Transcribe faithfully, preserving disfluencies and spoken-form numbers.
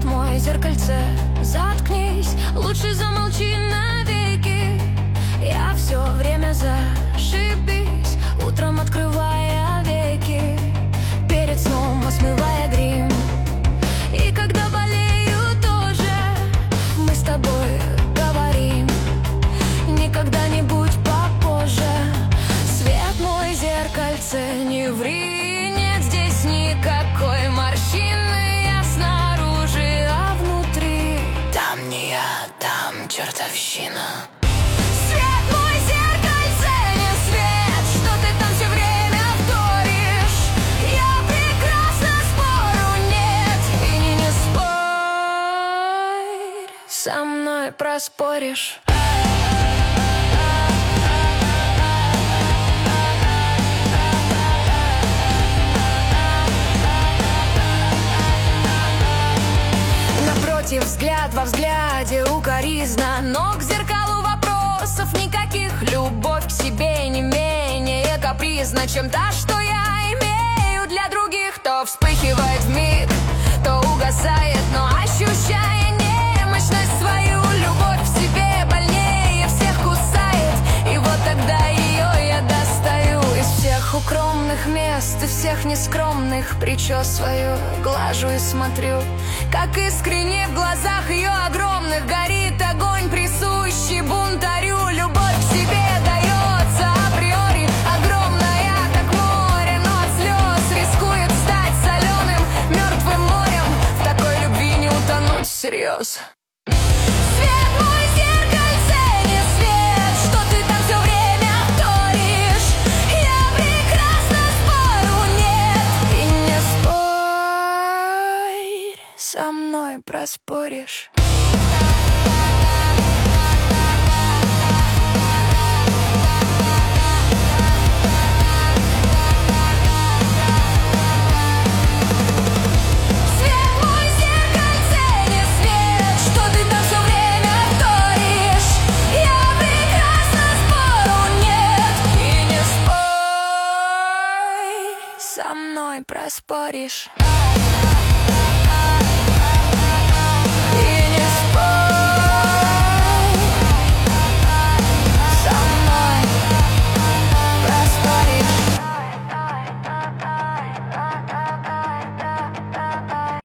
Свет мой, зеркальце, заткнись, лучше замолчи навеки. Я все время зашибись, утром открывая веки, перед сном смывая грим. И когда болею тоже, мы с тобой говорим, никогда не будь попозже. Свет мой, зеркальце, не ври, нет здесь никакой морщины. Я снаружи, а внутри там не я, там чертовщина. Свет мой, зеркальце, не свет, что ты там все время вторишь. Я прекрасна, спору нет, и не спорь, со мной проспоришь. Взгляд во взгляде укоризна, но к зеркалу вопросов никаких. Любовь к себе не менее капризна, чем та, что я имею для других. То вспыхивает вмиг, то угасает, но ощущая немощность свою, любовь в себе больнее всех кусает. И вот тогда ее я достаю из всех укромных мест и всех нескромных причес свою глажу и смотрю, как искренне в глазах ее огромных горит огонь, присущий бунтарю. Любовь к себе дается априори, огромная, как море, но от слез рискует стать соленым, мертвым морем. В такой любви не утонуть всерьез. Свет мой, зеркальце, не свет, что ты там все время вторишь. Я прекрасна, спору нет, и не спорь, со мной проспоришь. Свет мой, зеркальце, не свет, что ты там все время вторишь. Я прекрасна, спору нет, и не спорь, со мной проспоришь.